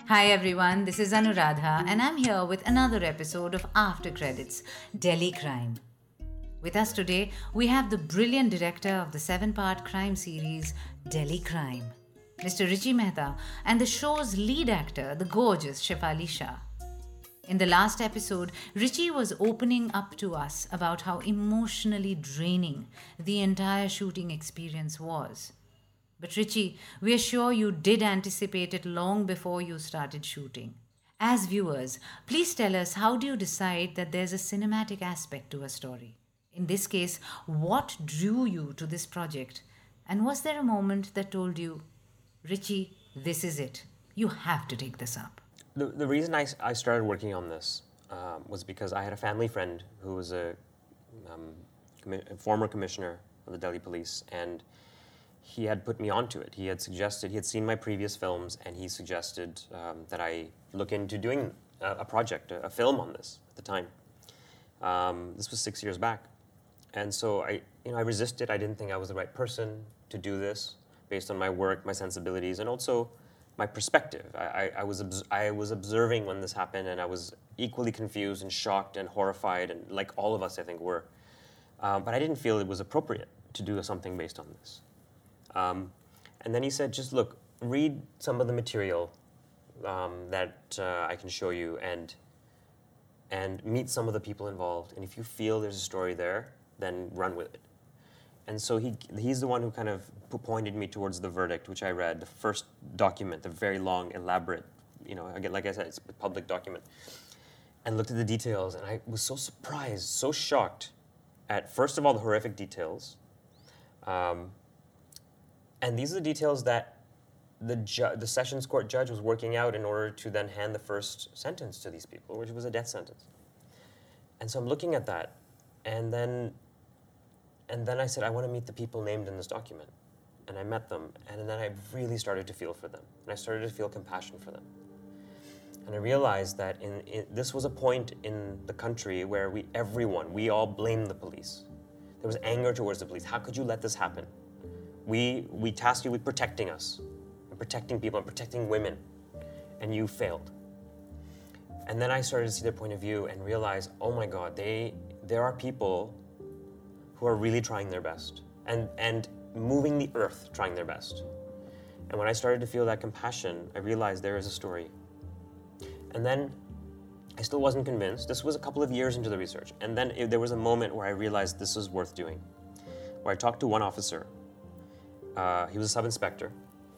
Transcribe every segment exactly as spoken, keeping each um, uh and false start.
Hi everyone, this is Anuradha and I'm here with another episode of After Credits, Delhi Crime. With us today, we have the brilliant director of the seven-part crime series, Delhi Crime, Mister Richie Mehta, and the show's lead actor, the gorgeous Shefali Shah. In the last episode, Richie was opening up to us about how emotionally draining the entire shooting experience was. But Richie, we are sure you did anticipate it long before you started shooting. As viewers, please tell us, how do you decide that there's a cinematic aspect to a story? In this case, what drew you to this project? And was there a moment that told you, Richie, this is it. You have to take this up. The, the reason I, I started working on this um, was because I had a family friend who was a, um, commi- a former commissioner of the Delhi Police, and he had put me onto it. He had suggested, he had seen my previous films, and he suggested um, that I look into doing a, a project, a, a film on this at the time. Um, this was six years back. And so I, you know, I resisted. I didn't think I was the right person to do this based on my work, my sensibilities, and also my perspective. I, I, I, was, obs- I was observing when this happened, and I was equally confused and shocked and horrified, and like all of us, I think, were. Um, but I didn't feel it was appropriate to do something based on this. Um, and then he said, just look, read some of the material um, that uh, I can show you and and meet some of the people involved. And if you feel there's a story there, then run with it. And so he he's the one who kind of pointed me towards the verdict, which I read, the first document, the very long, elaborate, you know, again, like I said, it's a public document, and looked at the details. And I was so surprised, so shocked at, first of all, the horrific details. Um, And these are the details that the ju- the Sessions Court judge was working out in order to then hand the first sentence to these people, which was a death sentence. And so I'm looking at that, and then and then I said, I want to meet the people named in this document. And I met them, and then I really started to feel for them. And I started to feel compassion for them. And I realized that in, in this was a point in the country where we, everyone, we all blamed the police. There was anger towards the police. How could you let this happen? We we tasked you with protecting us, and protecting people, and protecting women, and you failed. And then I started to see their point of view and realize, oh my God, they there are people who are really trying their best and, and moving the earth trying their best. And when I started to feel that compassion, I realized there is a story. And then I still wasn't convinced. This was a couple of years into the research. And then it, there was a moment where I realized this was worth doing, where I talked to one officer. Uh, he was a sub-inspector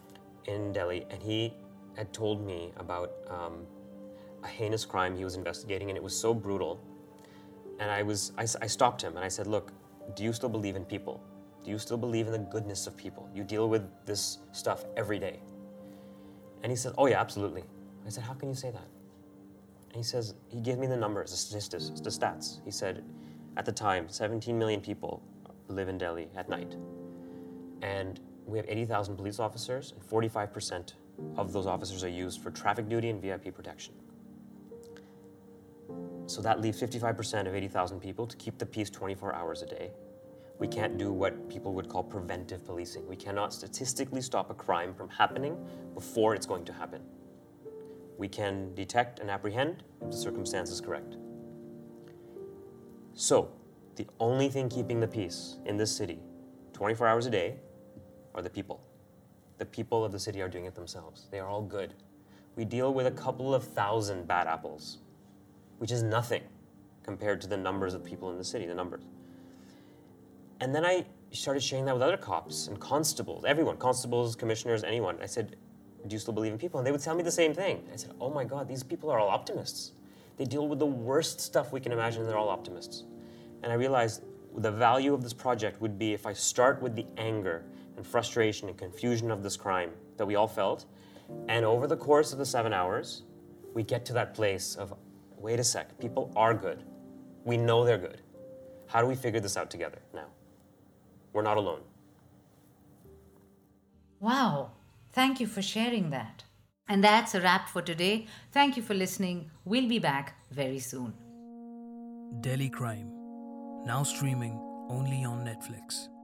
in Delhi, and he had told me about um, a heinous crime he was investigating, and it was so brutal. And I was, I, I stopped him, and I said, look, do you still believe in people? Do you still believe in the goodness of people? You deal with this stuff every day. And he said, oh yeah, absolutely. I said, how can you say that? And he says, he gave me the numbers, the statistics, the stats. He said, at the time, seventeen million people live in Delhi at night. And we have eighty thousand police officers, and forty-five percent of those officers are used for traffic duty and V I P protection. So that leaves fifty-five percent of eighty thousand people to keep the peace twenty-four hours a day. We can't do what people would call preventive policing. We cannot statistically stop a crime from happening before it's going to happen. We can detect and apprehend if the circumstance is correct. So, the only thing keeping the peace in this city twenty-four hours a day are the people. The people of the city are doing it themselves. They are all good. We deal with a couple of thousand bad apples, which is nothing compared to the numbers of people in the city, the numbers. And then I started sharing that with other cops and constables, everyone, constables, commissioners, anyone. I said, do you still believe in people? And they would tell me the same thing. I said, oh my God, these people are all optimists. They deal with the worst stuff we can imagine, and they're all optimists. And I realized the value of this project would be if I start with the anger and frustration and confusion of this crime that we all felt, and over the course of the seven hours, we get to that place of, wait a sec, people are good. We know they're good. How do we figure this out together now? We're not alone. Wow, thank you for sharing that. And that's a wrap for today. Thank you for listening. We'll be back very soon. Delhi Crime, now streaming only on Netflix.